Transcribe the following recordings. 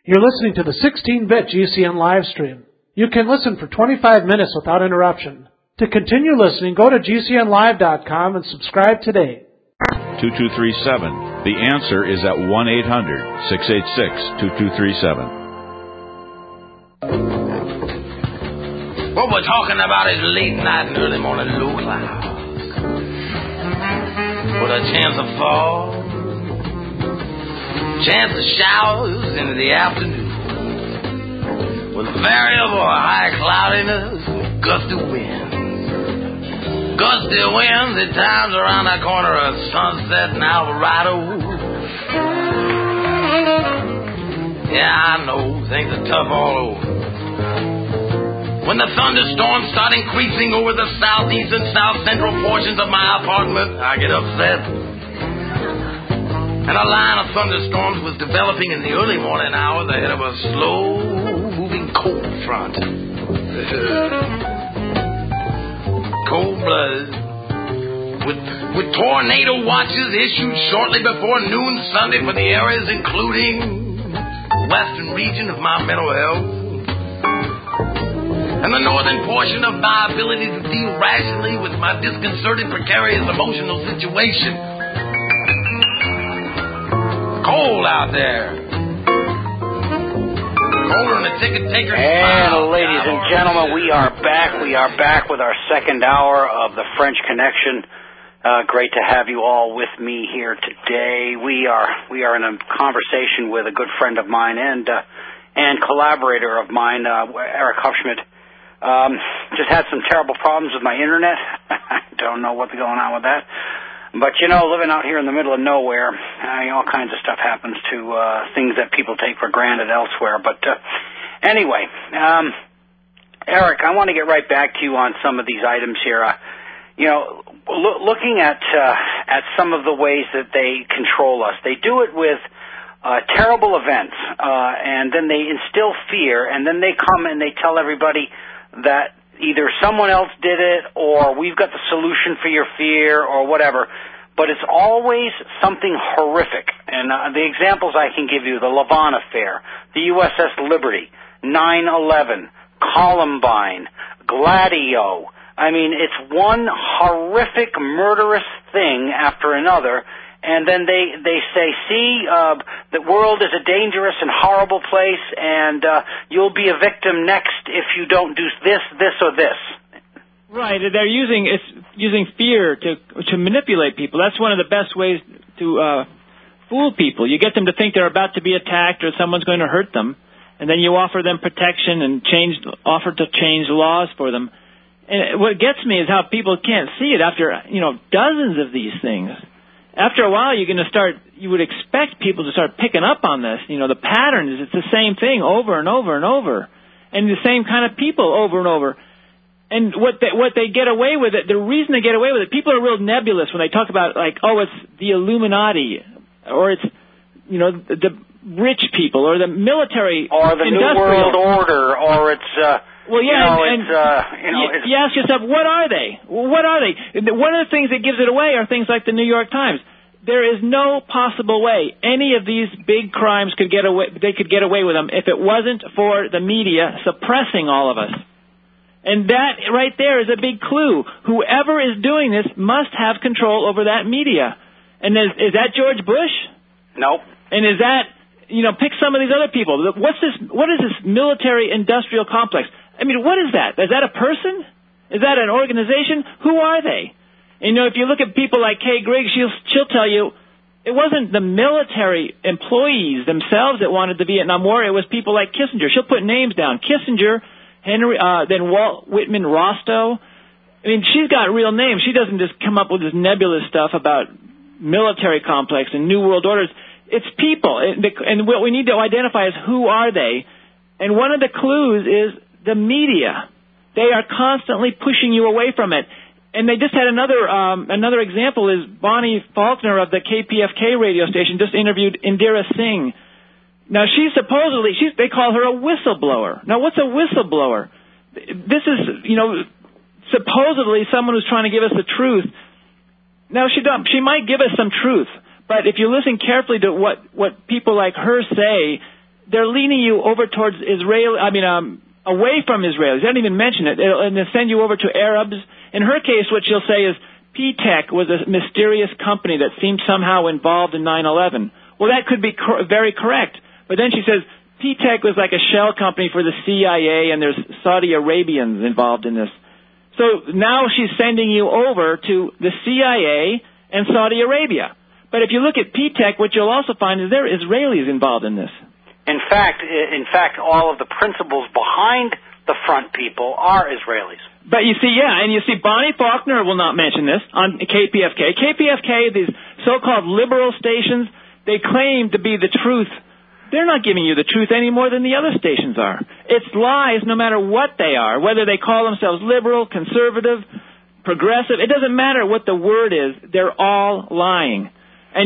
You're listening to the 16-bit GCN live stream. You can listen for 25 minutes without interruption. To continue listening, go to GCNlive.com and subscribe today. 2237. The answer is at 1-800-686-2237. What we're talking about is late night and early morning low clouds with a chance of fall, chance of showers in the afternoon, with variable high cloudiness and gusty winds. Gusty winds at times around the corner of Sunset and Alvarado. Yeah, I know, things are tough all over. When the thunderstorms start increasing over the southeast and south central portions of my apartment, I get upset. And a line of thunderstorms was developing in the early morning hours ahead of a slow-moving cold front. Cold-blooded. With tornado watches issued shortly before noon Sunday for the areas including the western region of my mental health and the northern portion of my ability to deal rationally with my disconcerted, precarious emotional situation. Cold out there. Colder than a ticket taker. And ladies and gentlemen, we are back. We are back with our second hour of the French Connection. Great to have you all with me here today. We are in a conversation with a good friend of mine and collaborator of mine, Eric Hufschmidt. Just had some terrible problems with my internet. I don't know what's going on with that. But, you know, living out here in the middle of nowhere, all kinds of stuff happens to things that people take for granted elsewhere. But anyway, Eric, I want to get right back to you on some of these items here. Looking at some of the ways that they control us, they do it with terrible events, and then they instill fear, and then they come and they tell everybody that either someone else did it or we've got the solution for your fear or whatever, but it's always something horrific. And the examples I can give you, the Lavon affair, the USS Liberty, 9/11, Columbine, Gladio. I mean, it's one horrific, murderous thing after another. And then they say, see, the world is a dangerous and horrible place, and you'll be a victim next if you don't do this, or this. Right. They're using fear to manipulate people. That's one of the best ways to fool people. You get them to think they're about to be attacked or someone's going to hurt them, and then you offer them protection and offer to change laws for them. And what gets me is how people can't see it after dozens of these things. After a while, you would expect people to start picking up on this. The pattern is it's the same thing over and over and over, and the same kind of people over and over. And what they get away with it, the reason they get away with it, people are real nebulous when they talk about it's the Illuminati, or it's, the rich people, or the military, or the New World Order, or it's, you ask yourself, what are they? What are they? One of the things that gives it away are things like the New York Times. There is no possible way any of these big crimes could get away. They could get away with them if it wasn't for the media suppressing all of us. And that right there is a big clue. Whoever is doing this must have control over that media. And is that George Bush? Nope. And is that, pick some of these other people. What is this military-industrial complex? I mean, what is that? Is that a person? Is that an organization? Who are they? And, if you look at people like Kay Griggs, she'll tell you it wasn't the military employees themselves that wanted the Vietnam War. It was people like Kissinger. She'll put names down. Kissinger, then Walt Whitman Rostow. I mean, she's got real names. She doesn't just come up with this nebulous stuff about military complex and New World Orders. It's people. And what we need to identify is who are they. And one of the clues is the media. They are constantly pushing you away from it. And they just had another example is Bonnie Faulkner of the KPFK radio station just interviewed Indira Singh. Now they call her a whistleblower. Now what's a whistleblower? This is, supposedly someone who's trying to give us the truth. Now she might give us some truth, but if you listen carefully to what people like her say, they're leaning you over towards away from Israelis. They don't even mention it. And they send you over to Arabs. In her case, what she'll say is, P-Tech was a mysterious company that seemed somehow involved in 9/11. Well, that could be very correct. But then she says, P-Tech was like a shell company for the CIA, and there's Saudi Arabians involved in this. So now she's sending you over to the CIA and Saudi Arabia. But if you look at P-Tech, what you'll also find is there are Israelis involved in this. In fact, all of the principals behind the front people are Israelis. But you see Bonnie Faulkner will not mention this on KPFK. KPFK, these so-called liberal stations, they claim to be the truth. They're not giving you the truth any more than the other stations are. It's lies no matter what they are, whether they call themselves liberal, conservative, progressive. It doesn't matter what the word is. They're all lying. And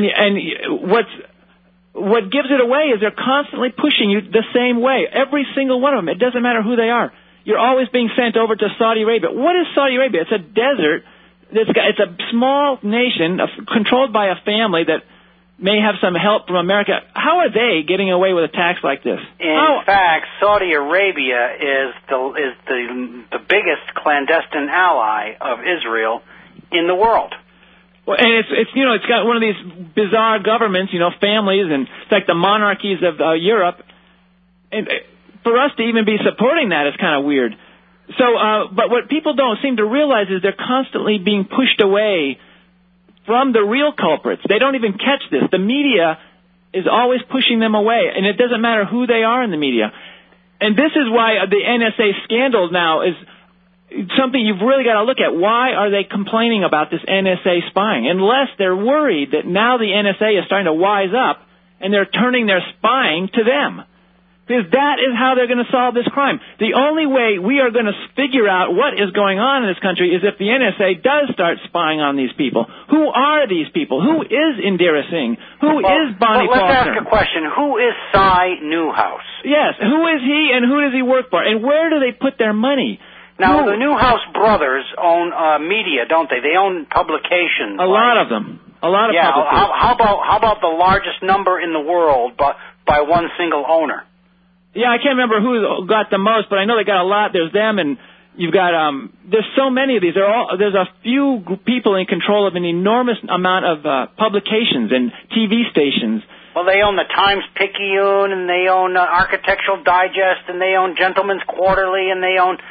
what gives it away is they're constantly pushing you the same way. Every single one of them. It doesn't matter who they are. You're always being sent over to Saudi Arabia. What is Saudi Arabia? It's a desert. It's a small nation controlled by a family that may have some help from America. How are they getting away with a tax like this? In fact, Saudi Arabia is the biggest clandestine ally of Israel in the world. Well, and it's got one of these bizarre governments, families, and it's like the monarchies of Europe. And for us to even be supporting that is kind of weird. So, but what people don't seem to realize is they're constantly being pushed away from the real culprits. They don't even catch this. The media is always pushing them away, and it doesn't matter who they are in the media. And this is why the NSA scandal now is something you've really got to look at. Why are they complaining about this NSA spying? Unless they're worried that now the NSA is starting to wise up, and they're turning their spying to them. Because that is how they're going to solve this crime. The only way we are going to figure out what is going on in this country is if the NSA does start spying on these people. Who are these people? Who is Indira Singh? Who is Bonnie Faulkner? Let's ask a question. Who is Cy Newhouse? Yes. Who is he and who does he work for? And where do they put their money? Now, the Newhouse brothers own media, don't they? They own publications. A lot of them. A lot of publications. How about the largest number in the world by one single owner? Yeah, I can't remember who got the most, but I know they got a lot. There's them, and you've got there's so many of these. There's a few people in control of an enormous amount of publications and TV stations. Well, they own the Times-Picayune, and they own Architectural Digest, and they own Gentleman's Quarterly, and they own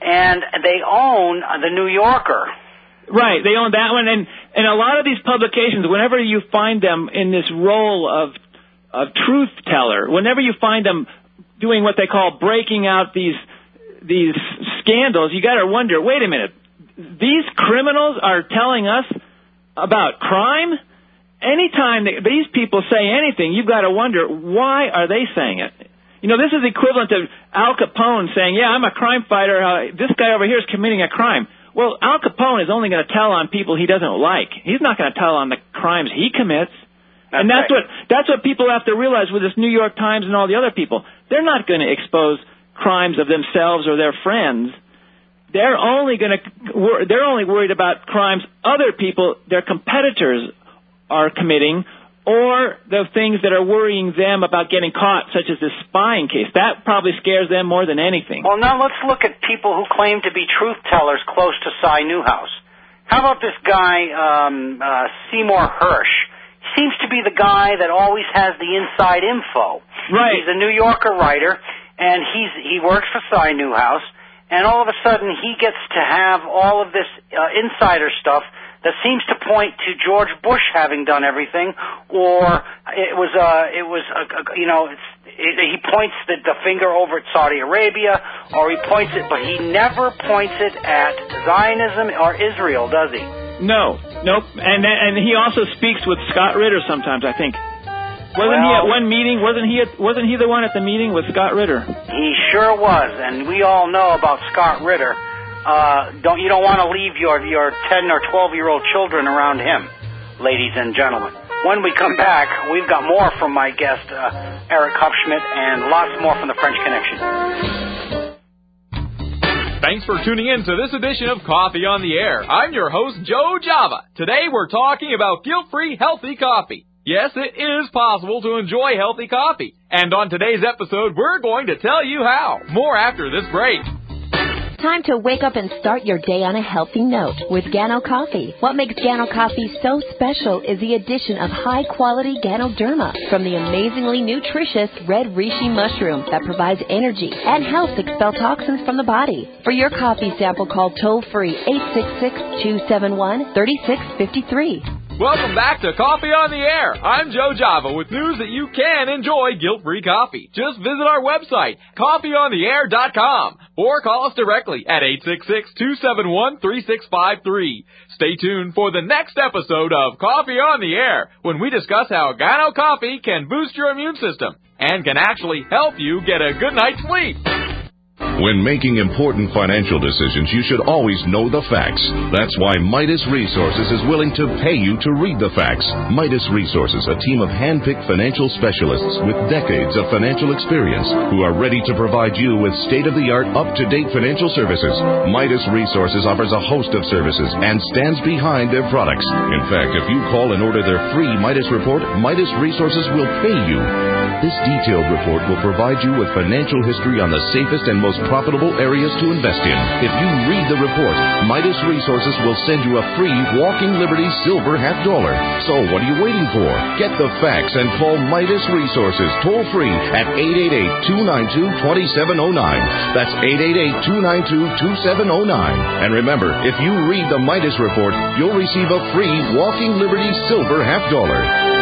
the New Yorker. Right, they own that one, and a lot of these publications, whenever you find them in this role of truth teller, whenever you find them doing what they call breaking out these scandals, you got to wonder, wait a minute, these criminals are telling us about crime? Anytime these people say anything, you've got to wonder, why are they saying it? This is equivalent to Al Capone saying, yeah, I'm a crime fighter, this guy over here is committing a crime. Well, Al Capone is only going to tell on people he doesn't like. He's not going to tell on the crimes he commits. And that's what people have to realize with this New York Times and all the other people. They're not going to expose crimes of themselves or their friends. They're only worried about crimes other people, their competitors, are committing, or the things that are worrying them about getting caught, such as this spying case. That probably scares them more than anything. Well, now let's look at people who claim to be truth tellers close to Cy Newhouse. How about this guy, Seymour Hersh? Seems to be the guy that always has the inside info. Right. He's a New Yorker writer, and he works for Cy Newhouse, and all of a sudden he gets to have all of this insider stuff that seems to point to George Bush having done everything, or he points the finger over at Saudi Arabia, or he points it, but he never points it at Zionism or Israel, does he? No, nope. And he also speaks with Scott Ritter sometimes, I think. Wasn't he at one meeting? Wasn't he the one at the meeting with Scott Ritter? He sure was, and we all know about Scott Ritter. You don't want to leave your 10 or 12-year-old children around him, ladies and gentlemen. When we come back, we've got more from my guest, Eric Hupschmidt, and lots more from the French Connection. Thanks for tuning in to this edition of Coffee on the Air. I'm your host, Joe Java. Today we're talking about guilt-free, healthy coffee. Yes, it is possible to enjoy healthy coffee. And on today's episode, we're going to tell you how. More after this break. Time to wake up and start your day on a healthy note with Gano Coffee. What makes Gano Coffee so special is the addition of high-quality Ganoderma from the amazingly nutritious red reishi mushroom that provides energy and helps expel toxins from the body. For your coffee sample, call toll-free 866-271-3653. Welcome back to Coffee on the Air. I'm Joe Java with news that you can enjoy guilt-free coffee. Just visit our website, coffeeontheair.com, or call us directly at 866-271-3653. Stay tuned for the next episode of Coffee on the Air, when we discuss how Gano Coffee can boost your immune system and can actually help you get a good night's sleep. When making important financial decisions, you should always know the facts. That's why Midas Resources is willing to pay you to read the facts. Midas Resources, a team of hand-picked financial specialists with decades of financial experience who are ready to provide you with state-of-the-art, up-to-date financial services. Midas Resources offers a host of services and stands behind their products. In fact, if you call and order their free Midas report, Midas Resources will pay you. This detailed report will provide you with financial history on the safest and most profitable areas to invest in. If you read the report, Midas Resources will send you a free Walking Liberty Silver $50. So what are you waiting for? Get the facts and call Midas Resources toll free at 888-292-2709. That's 888-292-2709. And remember, if you read the Midas report, you'll receive a free Walking Liberty Silver $50.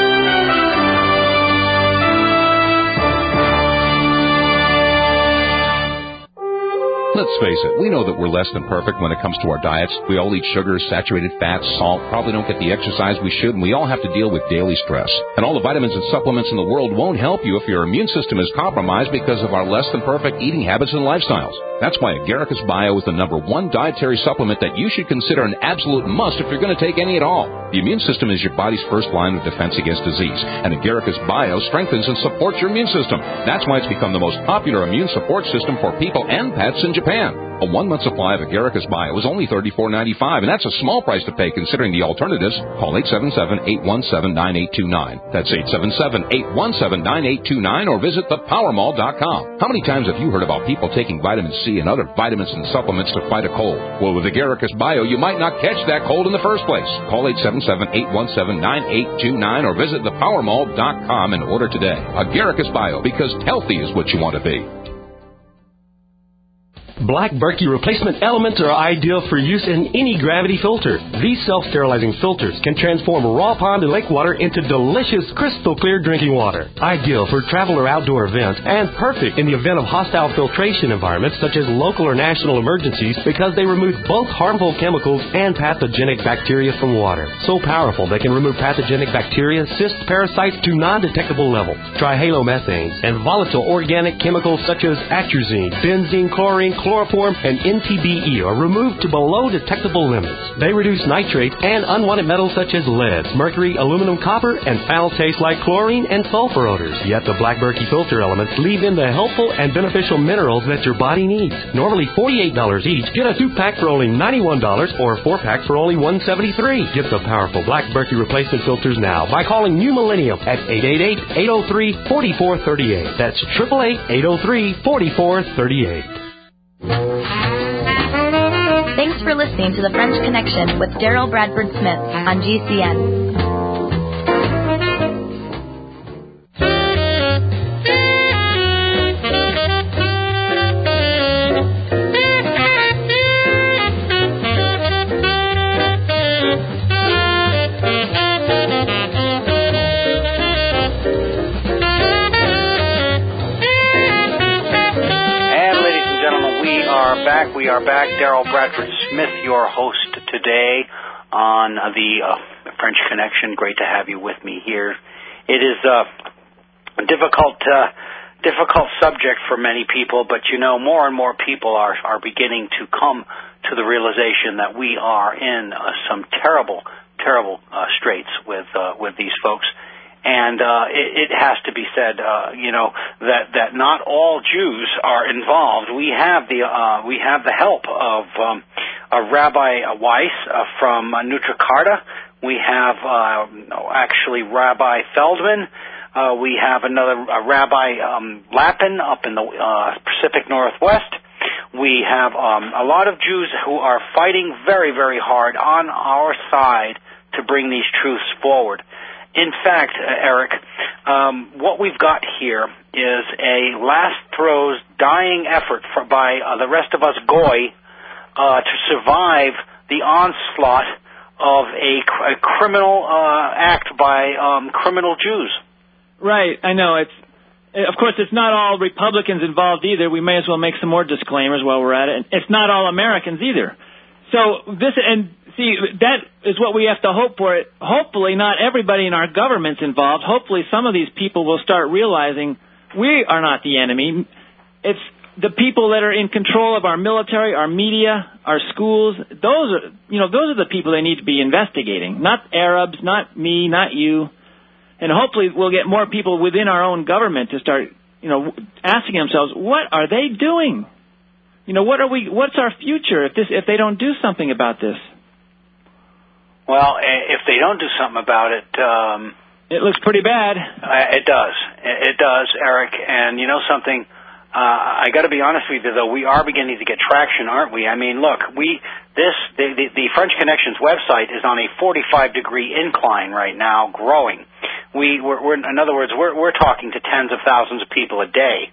Let's face it, we know that we're less than perfect when it comes to our diets. We all eat sugar, saturated fats, salt, probably don't get the exercise we should, and we all have to deal with daily stress. And all the vitamins and supplements in the world won't help you if your immune system is compromised because of our less than perfect eating habits and lifestyles. That's why Agaricus Bio is the #1 dietary supplement that you should consider an absolute must if you're going to take any at all. The immune system is your body's first line of defense against disease, and Agaricus Bio strengthens and supports your immune system. That's why it's become the most popular immune support system for people and pets in Japan. A 1-month supply of Agaricus Bio is only $34.95, and that's a small price to pay considering the alternatives. Call 877-817-9829. That's 877-817-9829, or visit thepowermall.com. How many times have you heard about people taking vitamin C and other vitamins and supplements to fight a cold? Well, with Agaricus Bio, you might not catch that cold in the first place. Call 877-817-9829, or visit thepowermall.com and order today. Agaricus Bio, because healthy is what you want to be. Black Berkey replacement elements are ideal for use in any gravity filter. These self-sterilizing filters can transform raw pond and lake water into delicious, crystal clear drinking water. Ideal for travel or outdoor events, and perfect in the event of hostile filtration environments such as local or national emergencies, because they remove both harmful chemicals and pathogenic bacteria from water. So powerful they can remove pathogenic bacteria, cysts, parasites to non-detectable levels. Trihalomethanes and volatile organic chemicals such as atrazine, benzene, chlorine, chloroform, and NTBE are removed to below detectable limits. They reduce nitrates and unwanted metals such as lead, mercury, aluminum, copper, and foul taste like chlorine and sulfur odors. Yet the Black Berkey filter elements leave in the helpful and beneficial minerals that your body needs. Normally $48 each, get a 2-pack for only $91 or a 4-pack for only $173. Get the powerful Black Berkey replacement filters now by calling New Millennium at 888-803-4438. That's 888-803-4438. Thanks for listening to The French Connection with Daryl Bradford Smith on GCN. We are back. Daryl Bradford Smith, your host today on the French Connection. Great to have you with me here. It is a difficult subject for many people, but you know, more and more people are beginning to come to the realization that we are in some terrible straits with these folks. And it has to be said, that not all Jews are involved. We have the help of Rabbi Weiss from NutriCarta, We have actually Rabbi Feldman. We have another Rabbi Lapin up in the Pacific Northwest. We have a lot of Jews who are fighting very, very hard on our side to bring these truths forward. In fact, Eric, what we've got here is a last throes dying effort by the rest of us Goy to survive the onslaught of a criminal act by criminal Jews. Right, I know. Of course, it's not all Republicans involved either. We may as well make some more disclaimers while we're at it. It's not all Americans either. So that is what we have to hope for. Hopefully, not everybody in our government's involved. Hopefully, some of these people will start realizing we are not the enemy. It's the people that are in control of our military, our media, our schools. Those are the people they need to be investigating. Not Arabs, not me, not you. And hopefully, we'll get more people within our own government to start, asking themselves, what are they doing? What's our future if they don't do something about this? Well, if they don't do something about it, it looks pretty bad. It does. It does, Eric. And you know something? I got to be honest with you, though. We are beginning to get traction, aren't we? I mean, look, the French Connections website is on a 45-degree incline right now, growing. We're in other words, we're talking to tens of thousands of people a day,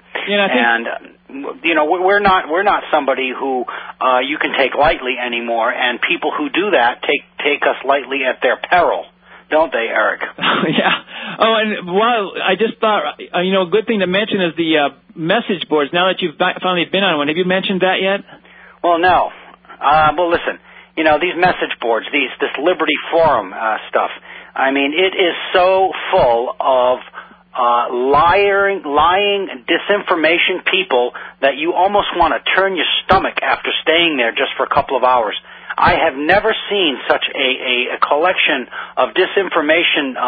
we're not somebody who you can take lightly anymore. And people who do that take us lightly at their peril, don't they, Eric? Yeah. Oh, and I just thought, a good thing to mention is the message boards. Now that you've finally been on one, have you mentioned that yet? Well, no. Well, listen. These message boards, this Liberty Forum stuff. I mean, it is so full of lying, disinformation people that you almost want to turn your stomach after staying there just for a couple of hours. I have never seen such a collection of disinformation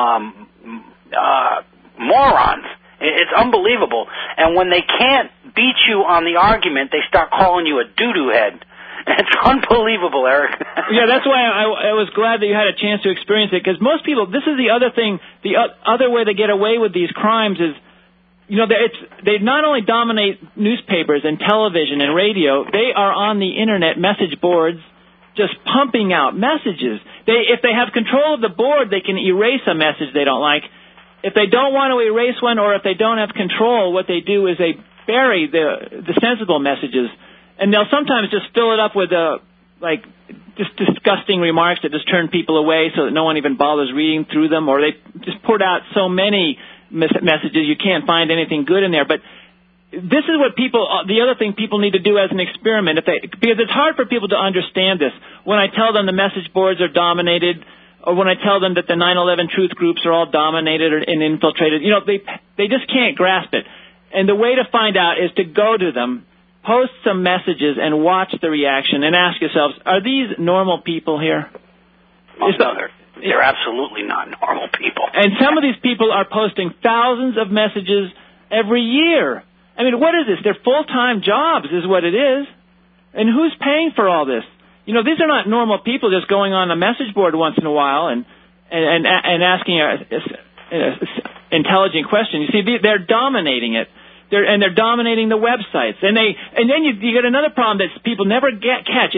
morons. It's unbelievable. And when they can't beat you on the argument, they start calling you a doo-doo head. It's unbelievable, Eric. Yeah, that's why I was glad that you had a chance to experience it, because most people, this is the other thing, the other way they get away with these crimes is, they not only dominate newspapers and television and radio, they are on the internet message boards just pumping out messages. If they have control of the board, they can erase a message they don't like. If they don't want to erase one, or if they don't have control, what they do is they bury the sensible messages. And they'll sometimes just fill it up with just disgusting remarks that just turn people away so that no one even bothers reading through them, or they just put out so many messages you can't find anything good in there. But this is what the other thing people need to do as an experiment, because it's hard for people to understand this. When I tell them the message boards are dominated, or when I tell them that the 9/11 truth groups are all dominated and infiltrated, they just can't grasp it. And the way to find out is to go to them, post some messages, and watch the reaction, and ask yourselves, are these normal people here? No, they're absolutely not normal people. And some of these people are posting thousands of messages every year. I mean, what is this? They're full-time jobs is what it is. And who's paying for all this? These are not normal people just going on a message board once in a while and asking an intelligent question. You see, they're dominating it. They're dominating the websites, and then you get another problem that people never catch.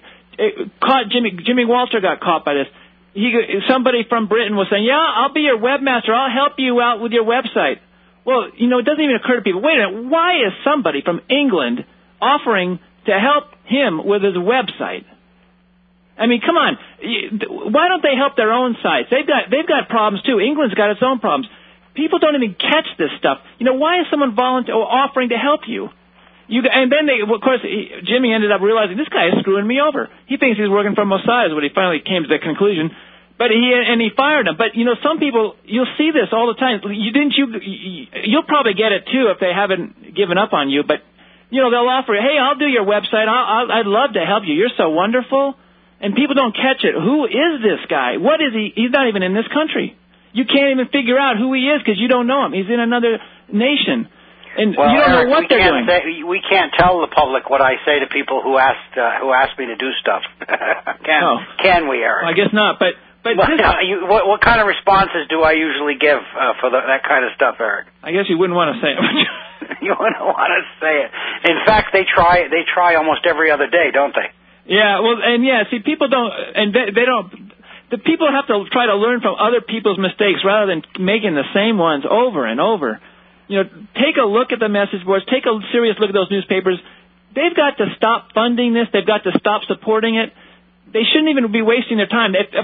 Jimmy Walter got caught by this. Somebody from Britain was saying, "Yeah, I'll be your webmaster. I'll help you out with your website." Well, it doesn't even occur to people. Wait a minute, why is somebody from England offering to help him with his website? I mean, come on. Why don't they help their own sites? They've got problems too. England's got its own problems. People don't even catch this stuff. Why is someone offering to help you? And then of course, Jimmy ended up realizing this guy is screwing me over. He thinks he's working for Mossad, is what he finally came to the conclusion. But he fired him. But some people, you'll see this all the time. You'll probably get it too if they haven't given up on you. But they'll offer, hey, I'll do your website. I'd love to help you. You're so wonderful. And people don't catch it. Who is this guy? What is he? He's not even in this country. You can't even figure out who he is because you don't know him. He's in another nation. And you don't know what they're doing. We can't tell the public what I say to people who ask me to do stuff. Can we, Eric? Well, I guess not. But But what kind of responses do I usually give for that kind of stuff, Eric? I guess you wouldn't want to say it. You wouldn't want to say it. In fact, they try almost every other day, don't they? Yeah, well, and see, people don't, and they don't. The people have to try to learn from other people's mistakes rather than making the same ones over and over. Take a look at the message boards. Take a serious look at those newspapers. They've got to stop funding this. They've got to stop supporting it. They shouldn't even be wasting their time. If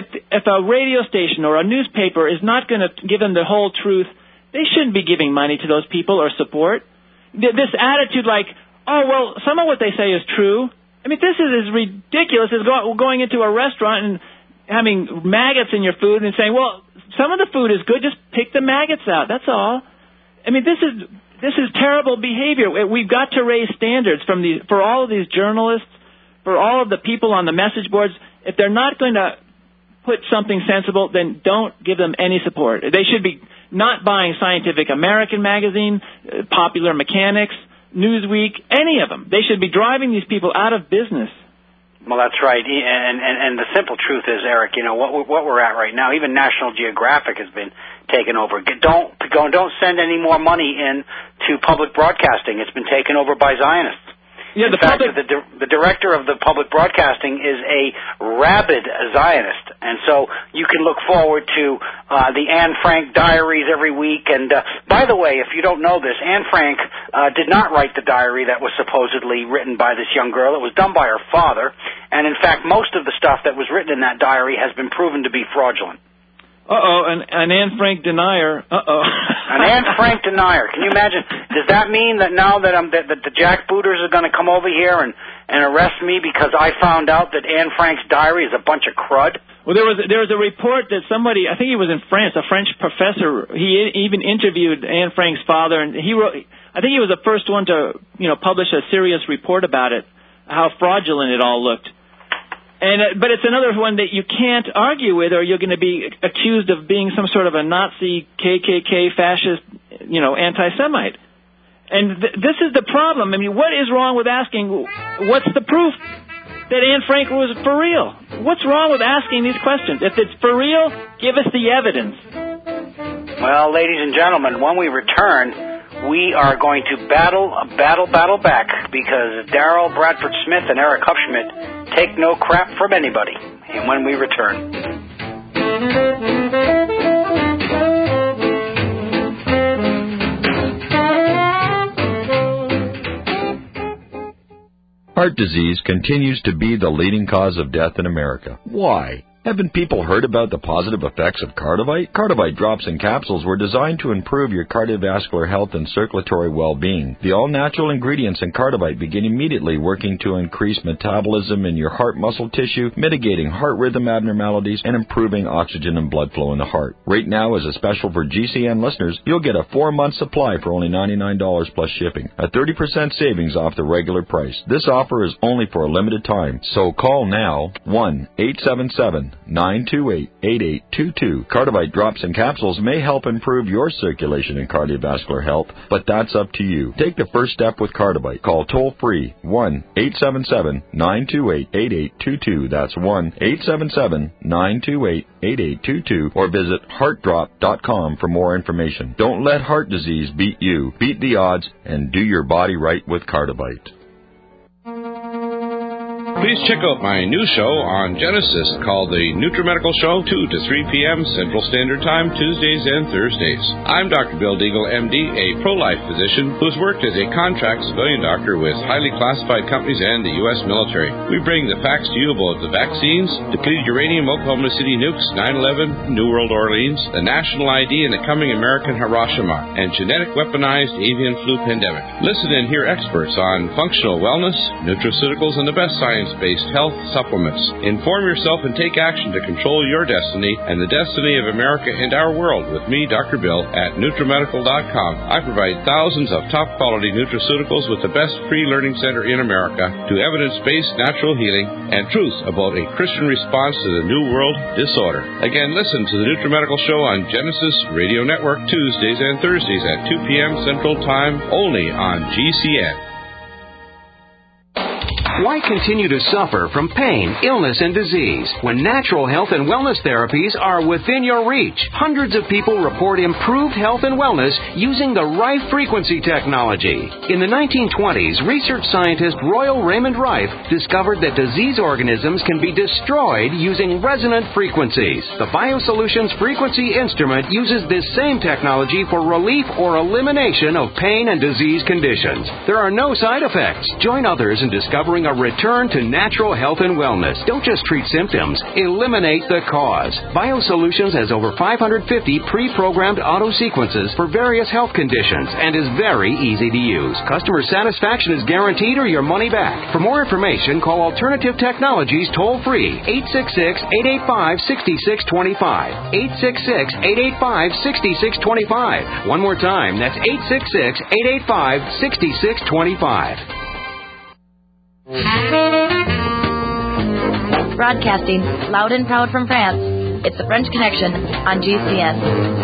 a radio station or a newspaper is not going to give them the whole truth, they shouldn't be giving money to those people or support. This attitude like, oh, well, some of what they say is true. I mean, this is as ridiculous as going into a restaurant and having maggots in your food and saying, well, some of the food is good, just pick the maggots out. That's all. I mean, this is terrible behavior. We've got to raise standards for all of these journalists, for all of the people on the message boards. If they're not going to put something sensible, then don't give them any support. They should be not buying Scientific American magazine, Popular Mechanics, Newsweek, any of them. They should be driving these people out of business. Well, that's right, and the simple truth is, Eric, what we're at right now. Even National Geographic has been taken over. Don't send any more money in to public broadcasting. It's been taken over by Zionists. Yeah, the director of the public broadcasting is a rabid Zionist, and so you can look forward to the Anne Frank diaries every week. And by the way, if you don't know this, Anne Frank did not write the diary that was supposedly written by this young girl. It was done by her father, and in fact, most of the stuff that was written in that diary has been proven to be fraudulent. An Anne Frank denier. An Anne Frank denier. Can you imagine? Does that mean that now that the jackbooters are going to come over here and arrest me because I found out that Anne Frank's diary is a bunch of crud? Well, there was a report that somebody, I think he was in France, a French professor, he even interviewed Anne Frank's father, and he wrote, I think he was the first one to publish a serious report about it, how fraudulent it all looked. But it's another one that you can't argue with, or you're going to be accused of being some sort of a Nazi, KKK, fascist, anti-Semite. And this is the problem. I mean, what is wrong with asking, what's the proof that Anne Frank was for real? What's wrong with asking these questions? If it's for real, give us the evidence. Well, ladies and gentlemen, when we return, we are going to battle back, because Daryl Bradford Smith and Eric Hupschmidt take no crap from anybody. And when we return. Heart disease continues to be the leading cause of death in America. Why? Haven't people heard about the positive effects of Cardivite? Cardivite drops and capsules were designed to improve your cardiovascular health and circulatory well-being. The all-natural ingredients in Cardivite begin immediately working to increase metabolism in your heart muscle tissue, mitigating heart rhythm abnormalities, and improving oxygen and blood flow in the heart. Right now, as a special for GCN listeners, you'll get a 4-month supply for only $99 plus shipping, a 30% savings off the regular price. This offer is only for a limited time, so call now, 1-877-928-8822. Cardivite drops and capsules may help improve your circulation and cardiovascular health, but that's up to you. Take the first step with Cardivite. Call toll-free 1-877-928-8822. That's 1-877-928-8822. Or visit heartdrop.com for more information. Don't let heart disease beat you. Beat the odds and do your body right with Cardivite. Please check out my new show on Genesis called The NutriMedical Show, 2 to 3 p.m. Central Standard Time, Tuesdays and Thursdays. I'm Dr. Bill Deagle, MD, a pro-life physician who's worked as a contract civilian doctor with highly classified companies and the U.S. military. We bring the facts to you about the vaccines, depleted uranium, Oklahoma City nukes, 9/11, New World Orleans, the national ID and the coming American Hiroshima, and genetic weaponized avian flu pandemic. Listen and hear experts on functional wellness, nutraceuticals, and the best science-based health supplements. Inform yourself and take action to control your destiny and the destiny of America and our world with me, Dr. Bill, at NutriMedical.com. I provide thousands of top-quality nutraceuticals with the best free learning center in America to evidence-based natural healing and truth about a Christian response to the New World disorder. Again, listen to the NutriMedical Show on Genesis Radio Network Tuesdays and Thursdays at 2 p.m. Central Time, only on GCN. Why continue to suffer from pain, illness, and disease when natural health and wellness therapies are within your reach? Hundreds of people report improved health and wellness using the Rife frequency technology. In the 1920s, research scientist Royal Raymond Rife discovered that disease organisms can be destroyed using resonant frequencies. The BioSolutions frequency instrument uses this same technology for relief or elimination of pain and disease conditions. There are no side effects. Join others in discovering a return to natural health and wellness. Don't just treat symptoms. Eliminate the cause. BioSolutions has over 550 pre-programmed auto sequences for various health conditions and is very easy to use. Customer satisfaction is guaranteed or your money back. For more information, call Alternative Technologies toll-free 866-885-6625. 866-885-6625. One more time, that's 866-885-6625. Broadcasting loud and proud from France, it's the French Connection on GCN.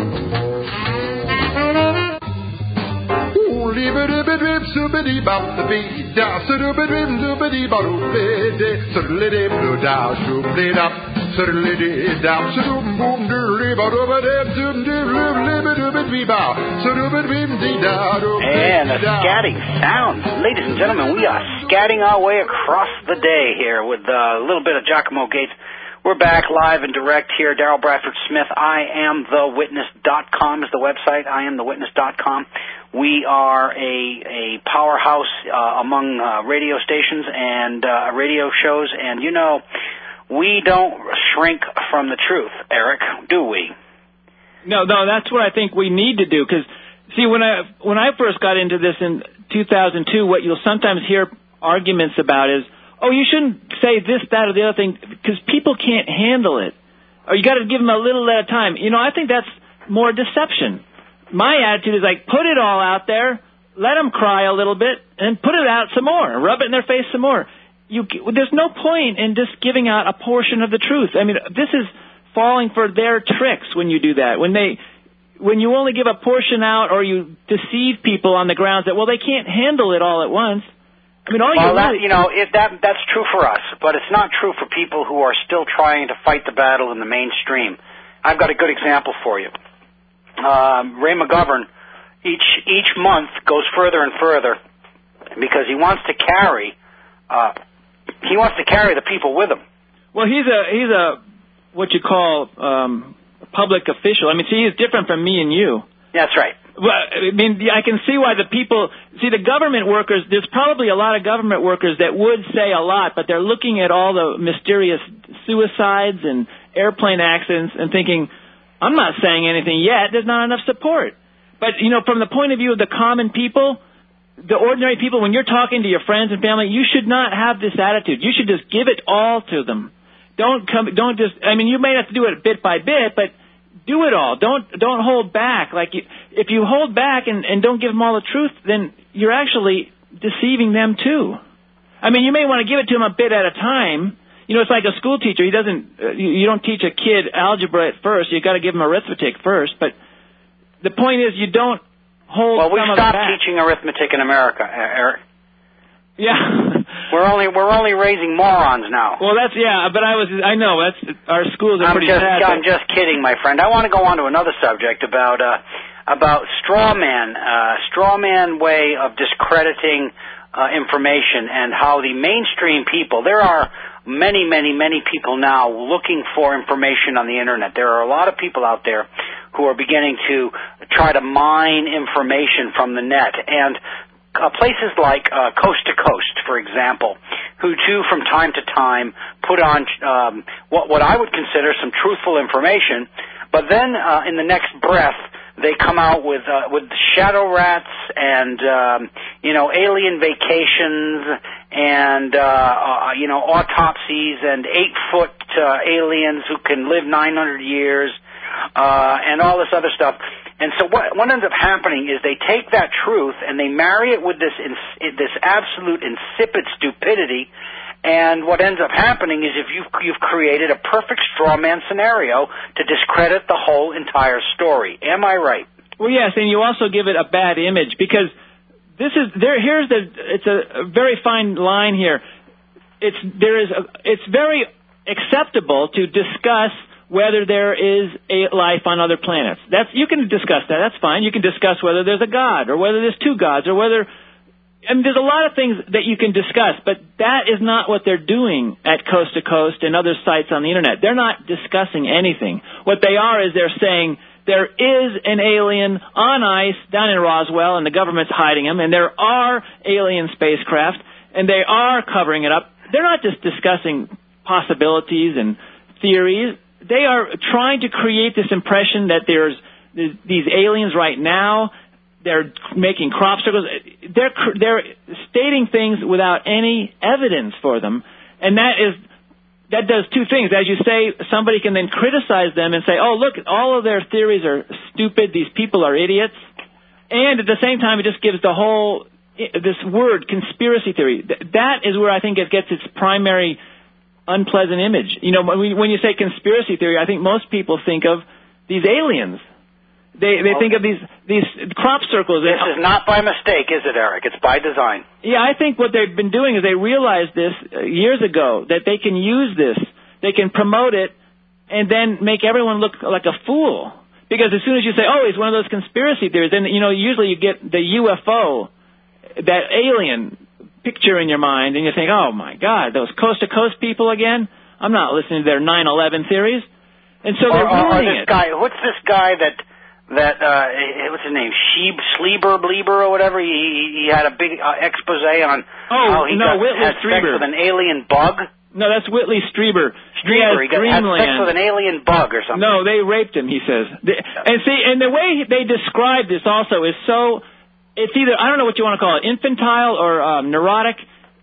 And the scatting sounds. Ladies and gentlemen, we are scatting our way across the day here with a little bit of Giacomo Gates. We're back live and direct here. Daryl Bradford Smith. IamTheWitness.com is the website. IamTheWitness.com. We are a powerhouse among radio stations and radio shows, and you know, we don't shrink from the truth, Eric, do we? No, that's what I think we need to do. Because, see, when I first got into this in 2002, what you'll sometimes hear arguments about is, oh, you shouldn't say this, that, or the other thing because people can't handle it. Or you got to give them a little at a time. You know, I think that's more deception. My attitude is like, put it all out there, let them cry a little bit, and put it out some more. Rub it in their face some more. There's no point in just giving out a portion of the truth. I mean, this is falling for their tricks when you do that. When you only give a portion out or you deceive people on the grounds that, well, they can't handle it all at once. I mean, that's true for us, but it's not true for people who are still trying to fight the battle in the mainstream. I've got a good example for you. Ray McGovern, each month goes further and further because he wants to carry the people with him. Well, he's a what you call a public official. I mean, see, he's different from me and you. That's right. Well, I mean, I can see why the people... See, the government workers, there's probably a lot of government workers that would say a lot, but they're looking at all the mysterious suicides and airplane accidents and thinking, I'm not saying anything yet. There's not enough support. But, you know, from the point of view of the common people, the ordinary people, when you're talking to your friends and family, you should not have this attitude. You should just give it all to them. Don't just... I mean, you may have to do it bit by bit, but... do it all. Don't hold back. Like, if you hold back and don't give them all the truth, then you're actually deceiving them too. I mean, you may want to give it to them a bit at a time. You know, it's like a school teacher. You don't teach a kid algebra at first. You got to give them arithmetic first. But the point is, you don't hold. Well, we some stopped of them back. teaching arithmetic in America, Eric. Yeah. We're only raising morons now. Well, that's but I know that's our schools are pretty sad. I'm just kidding, my friend. I want to go on to another subject about straw man way of discrediting information and how the mainstream people. There are many people now looking for information on the internet. There are a lot of people out there who are beginning to try to mine information from the net and. Places like Coast to Coast, for example, who do from time to time put on what I would consider some truthful information, but then in the next breath they come out with shadow rats and alien vacations and autopsies and 8-foot aliens who can live 900 years and all this other stuff. And so what ends up happening is they take that truth and they marry it with this absolute insipid stupidity. And what ends up happening is if you've created a perfect straw man scenario to discredit the whole entire story. Am I right? Well, yes, and you also give it a bad image because it's a very fine line here. it's very acceptable to discuss whether there is a life on other planets. You can discuss that. That's fine. You can discuss whether there's a God or whether there's two gods or whether. I mean, there's a lot of things that you can discuss, but that is not what they're doing at Coast to Coast and other sites on the Internet. They're not discussing anything. What they are is they're saying there is an alien on ice down in Roswell, and the government's hiding him, and there are alien spacecraft, and they are covering it up. They're not just discussing possibilities and theories. They are trying to create this impression that there's these aliens right now. They're making crop circles. They're stating things without any evidence for them, and that does two things. As you say, somebody can then criticize them and say, "Oh, look, all of their theories are stupid. These people are idiots." And at the same time, it just gives this word conspiracy theory. That is where I think it gets its primary unpleasant image. You know, when you say conspiracy theory, I think most people think of these aliens. They think of these crop circles. This is not by mistake, is it, Eric? It's by design. Yeah, I think what they've been doing is they realized this years ago, that they can use this. They can promote it and then make everyone look like a fool. Because as soon as you say, oh, it's one of those conspiracy theories, then, you know, usually you get the UFO, that alien picture in your mind, and you think, oh, my God, those coast-to-coast people again? I'm not listening to their 9/11 theories. And so they're ruining it. What's this guy that what's his name? Bleeber or whatever? He had a big expose on how he had sex with an alien bug. No, that's Whitley Strieber. He had sex with an alien bug or something. No, they raped him, he says. And the way they describe this also is so, it's either, I don't know what you want to call it, infantile or neurotic.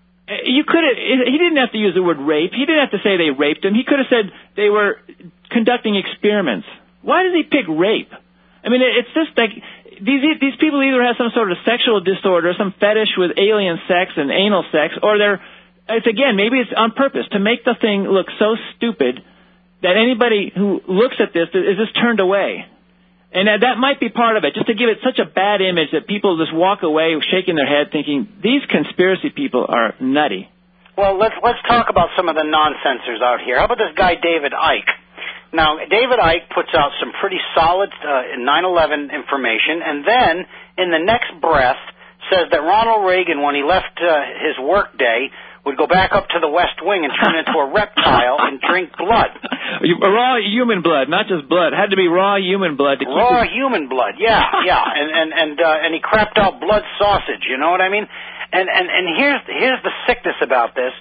He didn't have to use the word rape. He didn't have to say they raped him. He could have said they were conducting experiments. Why does he pick rape? I mean, it's just like these people either have some sort of sexual disorder, some fetish with alien sex and anal sex, or maybe it's on purpose to make the thing look so stupid that anybody who looks at this is just turned away. And that might be part of it, just to give it such a bad image that people just walk away shaking their head thinking, these conspiracy people are nutty. Well, let's talk about some of the non-censors out here. How about this guy, David Icke? Now, David Icke puts out some pretty solid 9/11 information, and then in the next breath says that Ronald Reagan, when he left his work day, would go back up to the West Wing and turn into a reptile and drink blood. Raw human blood, not just blood. It had to be raw human blood. Human blood, yeah. And he crapped out blood sausage, you know what I mean? And here's the sickness about this.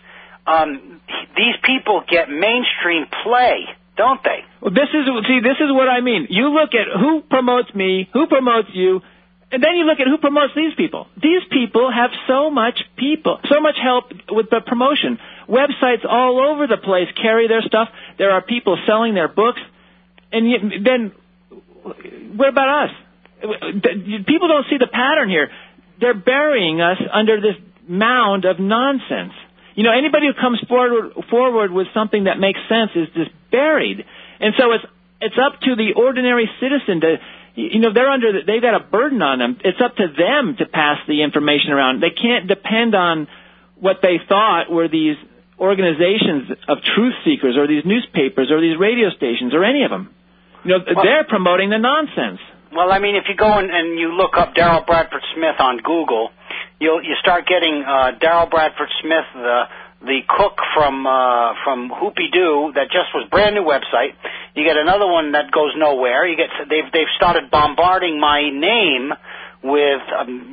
These people get mainstream play, don't they? Well, this is what I mean. You look at who promotes me, who promotes you, and then you look at who promotes these people. These people have so much help with the promotion. Websites all over the place carry their stuff. There are people selling their books. And then, what about us? People don't see the pattern here. They're burying us under this mound of nonsense. You know, anybody who comes forward with something that makes sense is just buried. And so it's up to the ordinary citizen to, you know, they've got a burden on them. It's up to them to pass the information around. They can't depend on what they thought were these organizations of truth seekers or these newspapers or these radio stations or any of them. You know, they're promoting the nonsense. Well, I mean, if you go and you look up Daryl Bradford Smith on Google, you start getting Daryl Bradford Smith, the cook from Hoopy Doo, that just was brand new website. You get another one that goes nowhere. They've started bombarding my name with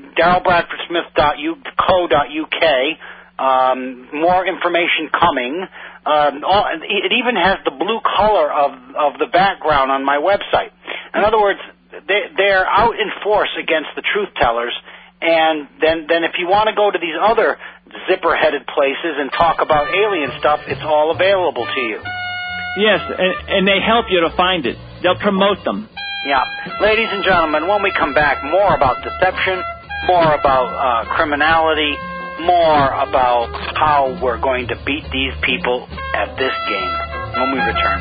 DarylBradfordSmith.co.uk. More information coming. It even has the blue color of the background on my website. In other words, they're out in force against the truth tellers. And then if you want to go to these other zipper-headed places and talk about alien stuff, it's all available to you. Yes, and they help you to find it. They'll promote them. Yeah. Ladies and gentlemen, when we come back, more about deception, more about criminality, more about how we're going to beat these people at this game when we return.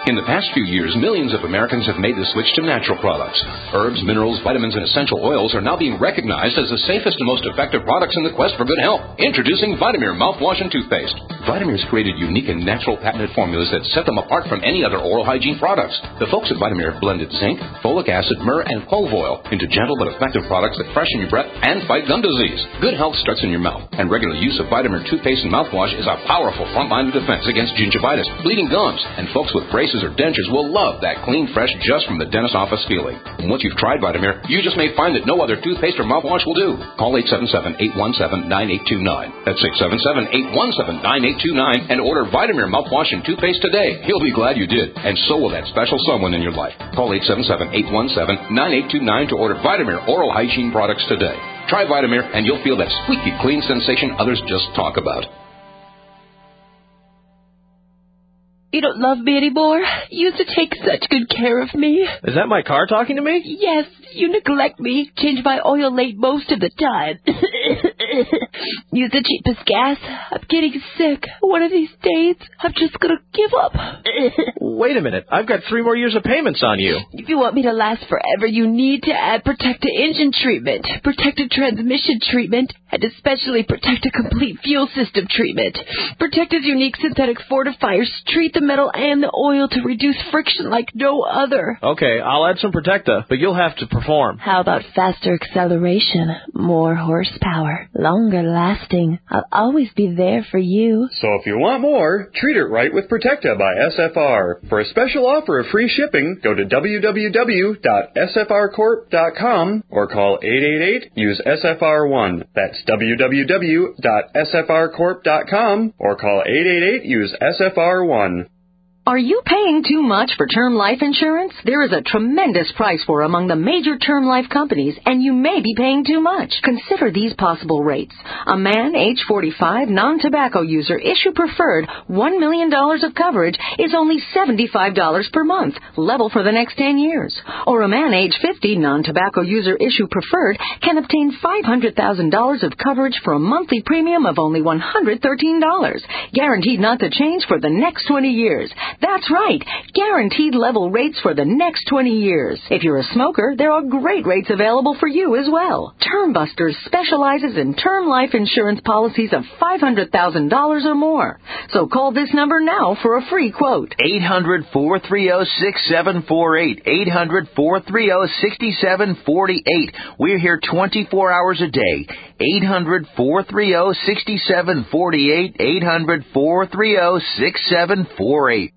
In the past few years, millions of Americans have made the switch to natural products. Herbs, minerals, vitamins, and essential oils are now being recognized as the safest and most effective products in the quest for good health. Introducing Vitamir mouthwash and toothpaste. Vitamir's created unique and natural patented formulas that set them apart from any other oral hygiene products. The folks at Vitamir blended zinc, folic acid, myrrh, and clove oil into gentle but effective products that freshen your breath and fight gum disease. Good health starts in your mouth, and regular use of Vitamir toothpaste and mouthwash is a powerful front line of defense against gingivitis, bleeding gums, and folks with braces or dentures will love that clean, fresh, just from the dentist office feeling. And once you've tried Vitamir, you just may find that no other toothpaste or mouthwash will do. Call 877-817-9829. That's 677-817-9829 and order Vitamir mouthwash and toothpaste today. You'll be glad you did, and so will that special someone in your life. Call 877-817-9829 to order Vitamir oral hygiene products today. Try Vitamir, and you'll feel that squeaky clean sensation others just talk about. You don't love me anymore? You used to take such good care of me. Is that my car talking to me? Yes, you neglect me. Change my oil late most of the time. Use the cheapest gas. I'm getting sick. One of these days, I'm just gonna give up. Wait a minute. I've got 3 more years of payments on you. If you want me to last forever, you need to add Protecta engine treatment, Protecta transmission treatment, and especially Protecta complete fuel system treatment. Protecta's unique synthetic fortifiers treat the metal and the oil to reduce friction like no other. Okay, I'll add some Protecta, but you'll have to perform. How about faster acceleration, more horsepower, longer lasting? I'll always be there for you. So if you want more, treat it right with Protecta by SFR. For a special offer of free shipping, go to www.sfrcorp.com or call 888, use SFR1. That's www.sfrcorp.com or call 888, use SFR1. Are you paying too much for term life insurance? There is a tremendous price war among the major term life companies, and you may be paying too much. Consider these possible rates. A man, age 45, non-tobacco user, issue preferred, $1 million of coverage is only $75 per month, level for the next 10 years. Or a man, age 50, non-tobacco user, issue preferred, can obtain $500,000 of coverage for a monthly premium of only $113, guaranteed not to change for the next 20 years. That's right, guaranteed level rates for the next 20 years. If you're a smoker, there are great rates available for you as well. Term Busters specializes in term life insurance policies of $500,000 or more. So call this number now for a free quote. 800-430-6748. 800-430-6748. We're here 24 hours a day. 800-430-6748. 800-430-6748.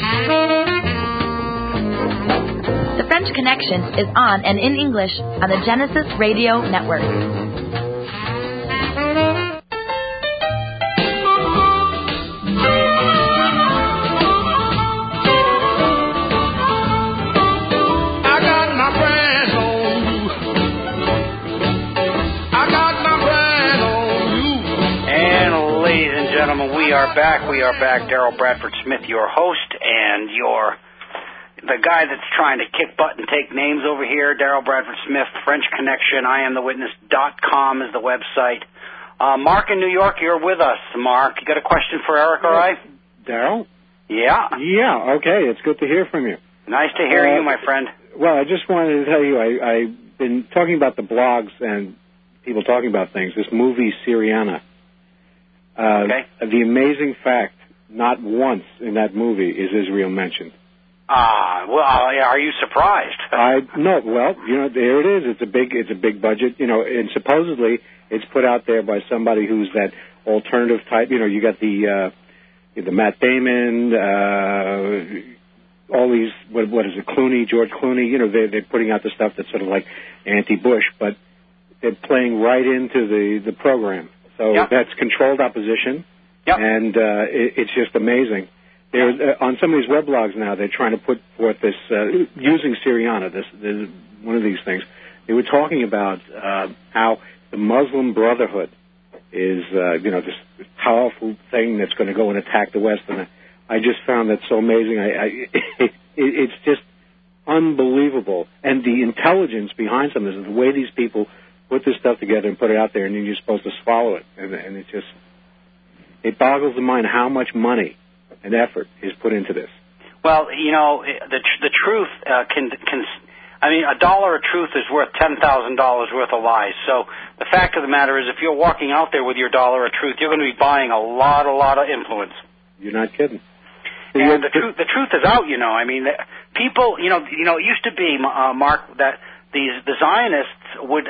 The French Connection is on and in English on the Genesis Radio Network. We are back. Daryl Bradford Smith, your host, and the guy that's trying to kick butt and take names over here, Daryl Bradford Smith, French Connection, IamTheWitness.com is the website. Mark in New York, you're with us. Mark, you got a question for Eric, all right? Daryl? Yeah. Yeah, okay. It's good to hear from you. Nice to hear you, my friend. Well, I just wanted to tell you, I've been talking about the blogs and people talking about things. This movie, Syriana. Okay. The amazing fact, not once in that movie is Israel mentioned. Are you surprised? No. Well, there it is. It's a big budget. And supposedly it's put out there by somebody who's that alternative type. You got the Matt Damon, all these. What is it? Clooney, George Clooney. They're putting out the stuff that's sort of like anti-Bush, but they're playing right into the program. So that's controlled opposition, and it's just amazing. There's on some of these weblogs now, they're trying to put forth this, using Syriana, this one of these things. They were talking about how the Muslim Brotherhood is, this powerful thing that's going to go and attack the West, and I just found that so amazing. It's just unbelievable. And the intelligence behind some of this, the way these people put this stuff together and put it out there, and then you're supposed to swallow it. And it boggles the mind how much money and effort is put into this. Well, the truth can. I mean, $1 of truth is worth $10,000 worth of lies. So the fact of the matter is, if you're walking out there with your $1 of truth, you're going to be buying a lot of influence. You're not kidding. And the truth is out. I mean, people. It used to be, Mark, that the Zionists would